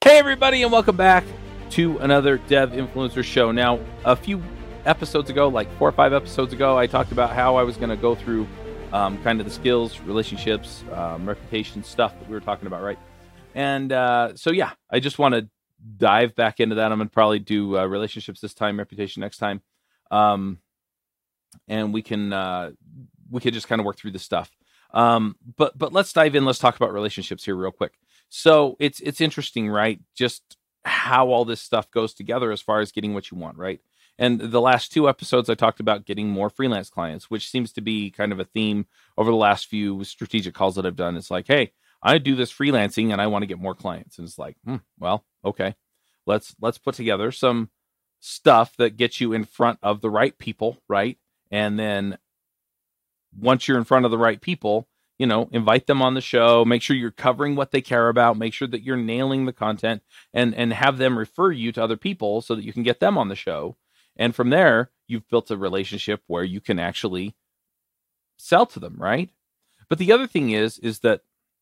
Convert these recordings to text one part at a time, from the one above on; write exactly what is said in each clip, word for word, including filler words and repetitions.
Hey, everybody, and welcome back to another Dev Influencer Show. Now, a few episodes ago, like four or five episodes ago, I talked about how I was going to go through um, kind of the skills, relationships, um, reputation stuff that we were talking about, right? And uh, so, yeah, I just want to dive back into that. I'm going to probably do uh, relationships this time, reputation next time. Um, and we can uh, we can just kind of work through this stuff. Um, but but let's dive in. Let's talk about relationships here real quick. So it's it's interesting, right? Just how all this stuff goes together as far as getting what you want, right? And the last two episodes, I talked about getting more freelance clients, which seems to be kind of a theme over the last few strategic calls that I've done. It's like, hey, I do this freelancing and I want to get more clients. And it's like, hmm, well, okay, let's let's put together some stuff that gets you in front of the right people, right? And then once you're in front of the right people, you know, invite them on the show, make sure you're covering what they care about, make sure that you're nailing the content, and and have them refer you to other people so that you can get them on the show. And from there, you've built a relationship where you can actually sell to them, right? But the other thing is, is that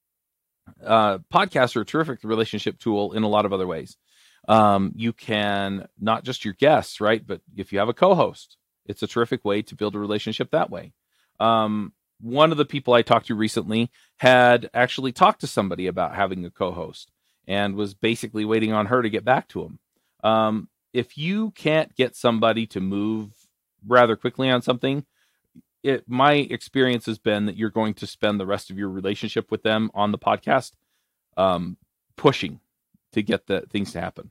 uh, podcasts are a terrific relationship tool in a lot of other ways. Um, you can, not just your guests, right? But if you have a co-host, it's a terrific way to build a relationship that way. Um, One of the people I talked to recently had actually talked to somebody about having a co-host and was basically waiting on her to get back to him. Um, if you can't get somebody to move rather quickly on something, it, my experience has been that you're going to spend the rest of your relationship with them on the podcast um, pushing to get the things to happen.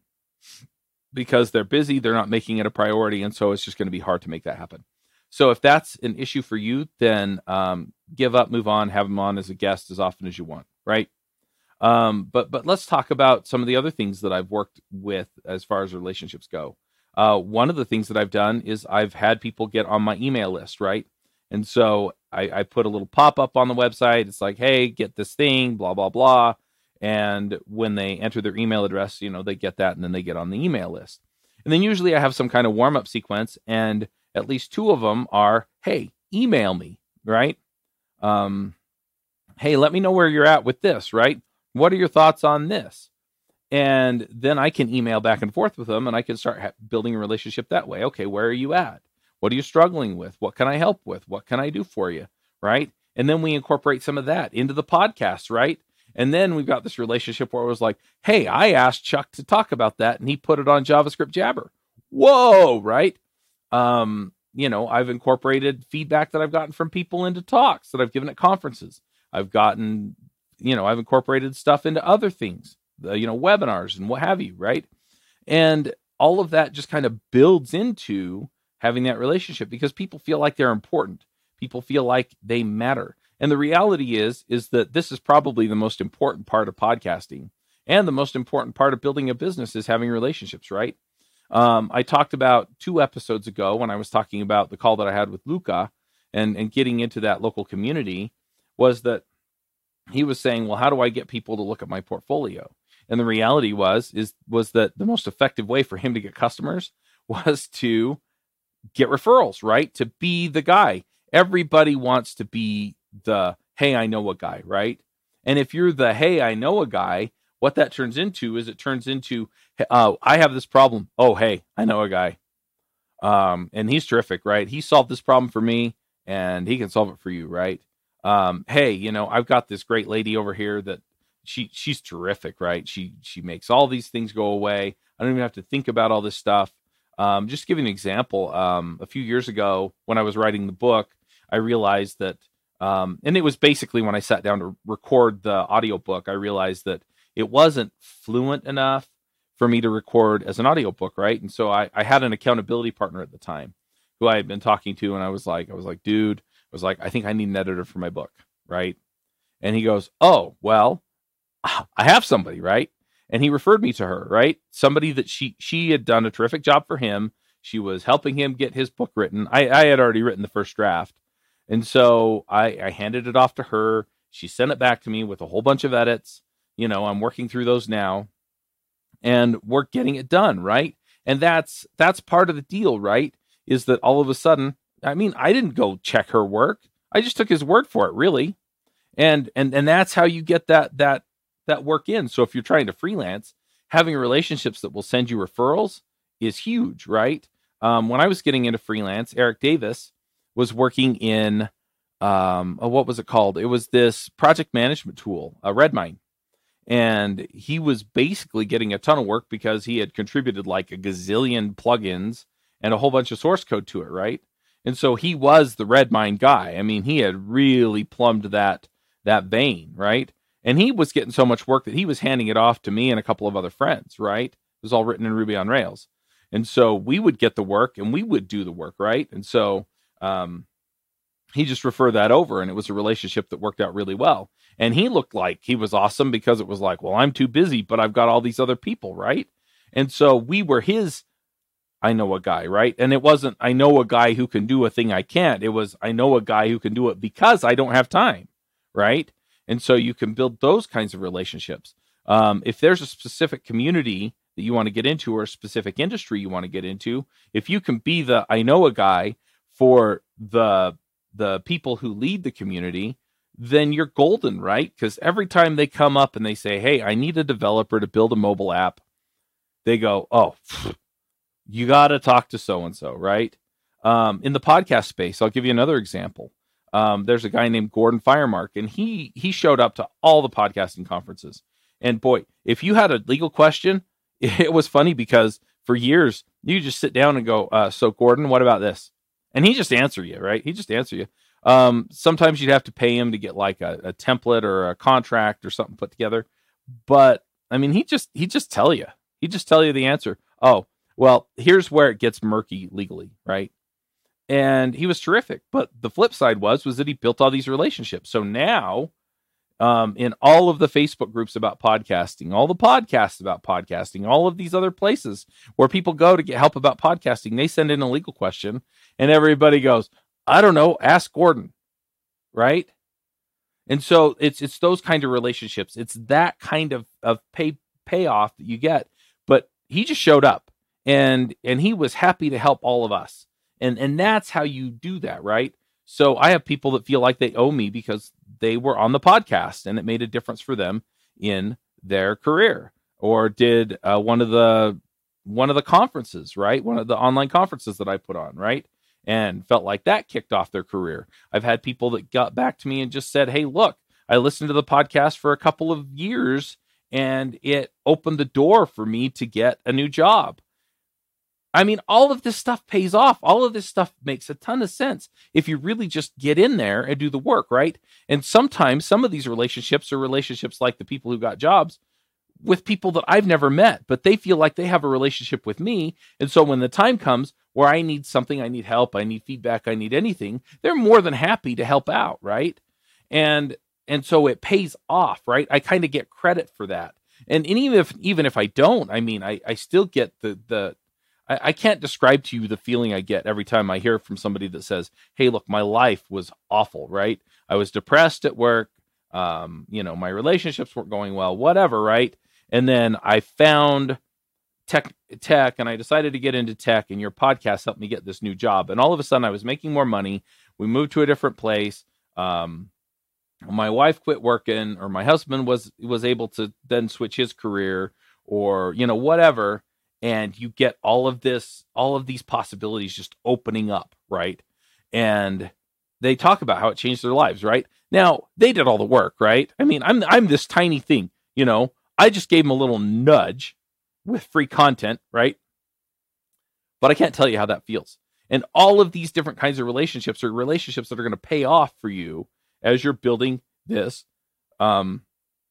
Because they're busy, they're not making it a priority, and so it's just going to be hard to make that happen. So if that's an issue for you, then um, give up, move on, have them on as a guest as often as you want, right? Um, but but let's talk about some of the other things that I've worked with as far as relationships go. Uh, one of the things that I've done is I've had people get on my email list, right? And so I, I put a little pop-up on the website. It's like, hey, get this thing, blah, blah, blah. And when they enter their email address, you know, they get that and then they get on the email list. And then usually I have some kind of warm-up sequence, and at least two of them are, hey, email me, right? Um, hey, let me know where you're at with this, right? What are your thoughts on this? And then I can email back and forth with them, and I can start ha- building a relationship that way. Okay, where are you at? What are you struggling with? What can I help with? What can I do for you, right? And then we incorporate some of that into the podcast, right? And then we've got this relationship where it was like, hey, I asked Chuck to talk about that, and he put it on JavaScript Jabber. Whoa, right? Um, you know, I've incorporated feedback that I've gotten from people into talks that I've given at conferences. I've gotten, you know, I've incorporated stuff into other things, the, you know, webinars and what have you, right? And all of that just kind of builds into having that relationship because people feel like they're important. People feel like they matter. And the reality is, is that this is probably the most important part of podcasting, and the most important part of building a business is having relationships, right? Um, I talked about two episodes ago when I was talking about the call that I had with Luca and, and getting into that local community, was that he was saying, well, how do I get people to look at my portfolio? And the reality was, is, was that the most effective way for him to get customers was to get referrals, right? To be the guy. Everybody wants to be the, hey, I know a guy, right? And if you're the, hey, I know a guy, what that turns into is it turns into, uh, I have this problem. Oh, hey, I know a guy. Um, and he's terrific, right? He solved this problem for me and he can solve it for you, right? Um, hey, you know, I've got this great lady over here that she she's terrific, right? She she makes all these things go away. I don't even have to think about all this stuff. Um, just to give you an example, um, a few years ago when I was writing the book, I realized that, um, and it was basically when I sat down to record the audiobook, I realized that it wasn't fluent enough for me to record as an audiobook, right? And so I, I had an accountability partner at the time who I had been talking to, and I was like, I was like, dude, I was like, I think I need an editor for my book, right? And he goes, oh, well, I have somebody, right? And he referred me to her, right? Somebody that she she had done a terrific job for him. She was helping him get his book written. I, I had already written the first draft. And so I, I handed it off to her. She sent it back to me with a whole bunch of edits. You know, I'm working through those now. And we're getting it done, right? And that's that's part of the deal, right? Is that all of a sudden, I mean, I didn't go check her work. I just took his word for it, really. And and and that's how you get that that that work in. So if you're trying to freelance, having relationships that will send you referrals is huge, right? Um, when I was getting into freelance, Eric Davis was working in, um, oh, what was it called? It was this project management tool, uh, Redmine. And he was basically getting a ton of work because he had contributed like a gazillion plugins and a whole bunch of source code to it, right? And so he was the Redmine guy. I mean, he had really plumbed that that vein, right? And he was getting so much work that he was handing it off to me and a couple of other friends, right? It was all written in Ruby on Rails. And so we would get the work and we would do the work, right? And so um, he just referred that over, and it was a relationship that worked out really well. And he looked like he was awesome because it was like, well, I'm too busy, but I've got all these other people, right? And so we were his, I know a guy, right? And it wasn't, I know a guy who can do a thing I can't. It was, I know a guy who can do it because I don't have time, right? And so you can build those kinds of relationships. Um, if there's a specific community that you want to get into or a specific industry you want to get into, if you can be the I know a guy for the the people who lead the community, then you're golden, right? Because every time they come up and they say, hey, I need a developer to build a mobile app, they go, oh, you got to talk to so-and-so, right? Um, in the podcast space, I'll give you another example. Um, there's a guy named Gordon Firemark, and he he showed up to all the podcasting conferences. And boy, if you had a legal question, it was funny because for years, you just sit down and go, uh, so Gordon, what about this? And he just answer you, right? He just answer you. Um, sometimes you'd have to pay him to get like a, a template or a contract or something put together. But I mean, he just, he just tell you, he just tell you the answer. Oh, well, here's where it gets murky legally, right? And he was terrific. But the flip side was, was that he built all these relationships. So now, um, in all of the Facebook groups about podcasting, all the podcasts about podcasting, all of these other places where people go to get help about podcasting, they send in a legal question and everybody goes, I don't know, ask Gordon, right? And so it's it's those kind of relationships. It's that kind of, of pay payoff that you get. But he just showed up and and he was happy to help all of us. And and that's how you do that, right? So I have people that feel like they owe me because they were on the podcast and it made a difference for them in their career, or did uh, one of the one of the conferences, right? One of the online conferences that I put on, right? And felt like that kicked off their career. I've had people that got back to me and just said, hey, look, I listened to the podcast for a couple of years and it opened the door for me to get a new job. I mean, all of this stuff pays off. All of this stuff makes a ton of sense if you really just get in there and do the work, right? And sometimes some of these relationships are relationships like the people who got jobs with people that I've never met, but they feel like they have a relationship with me. And so when the time comes where I need something, I need help, I need feedback, I need anything, they're more than happy to help out, right? And and so it pays off, right? I kind of get credit for that. And, and even if even if I don't, I mean, I, I still get the the I, I can't describe to you the feeling I get every time I hear from somebody that says, hey, look, my life was awful, right? I was depressed at work. Um, you know, my relationships weren't going well, whatever, right? And then I found tech, tech, and I decided to get into tech, and your podcast helped me get this new job. And all of a sudden, I was making more money. We moved to a different place. Um, my wife quit working, or my husband was was able to then switch his career, or you know, whatever. And you get all of this, all of these possibilities just opening up, right? And they talk about how it changed their lives, right? Now they did all the work, right? I mean, I'm I'm this tiny thing, you know. I just gave them a little nudge with free content, right? But I can't tell you how that feels. And all of these different kinds of relationships are relationships that are going to pay off for you as you're building this, um,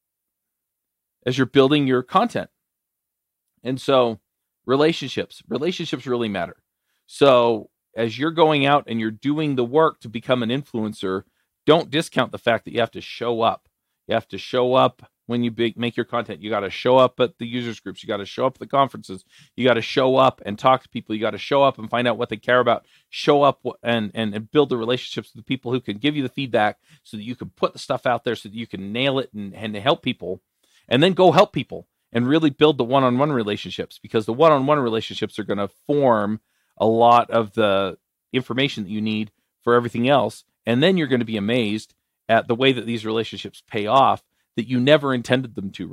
as you're building your content. And so relationships, relationships really matter. So as you're going out and you're doing the work to become an influencer, don't discount the fact that you have to show up. You have to show up when you big, make your content. You got to show up at the users groups. You got to show up at the conferences. You got to show up and talk to people. You got to show up and find out what they care about. Show up and, and, and build the relationships with the people who can give you the feedback so that you can put the stuff out there so that you can nail it and, and help people. And then go help people and really build the one-on-one relationships, because the one-on-one relationships are going to form a lot of the information that you need for everything else. And then you're going to be amazed at the way that these relationships pay off that you never intended them to, right?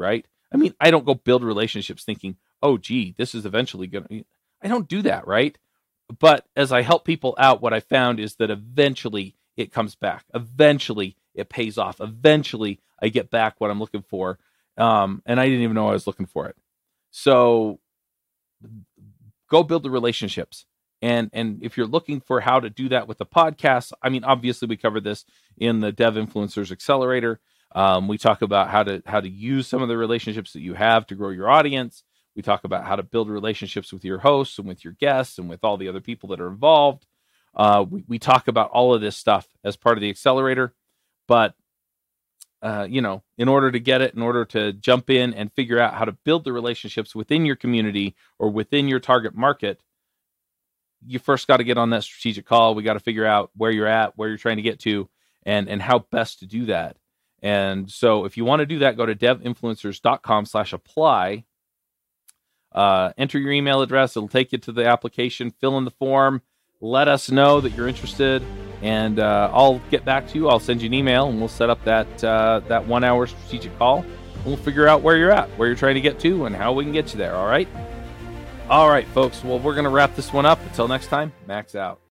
I mean, I don't go build relationships thinking, oh, gee, this is eventually going to, I don't do that, right? But as I help people out, what I found is that eventually it comes back. Eventually it pays off. Eventually I get back what I'm looking for. Um, and I didn't even know I was looking for it. So go build the relationships. And and if you're looking for how to do that with the podcast, I mean, obviously we covered this in the Dev Influencers Accelerator. Um, we talk about how to how to use some of the relationships that you have to grow your audience. We talk about how to build relationships with your hosts and with your guests and with all the other people that are involved. Uh, we, we talk about all of this stuff as part of the accelerator. But, uh, you know, in order to get it, in order to jump in and figure out how to build the relationships within your community or within your target market, you first got to get on that strategic call. We got to figure out where you're at, where you're trying to get to, and, and how best to do that. And so if you want to do that, go to devinfluencers.com slash apply. Uh, enter your email address. It'll take you to the application. Fill in the form. Let us know that you're interested, and uh, I'll get back to you. I'll send you an email, and we'll set up that uh, that one-hour strategic call. And we'll figure out where you're at, where you're trying to get to, and how we can get you there. All right? All right, folks. Well, we're going to wrap this one up. Until next time, Max out.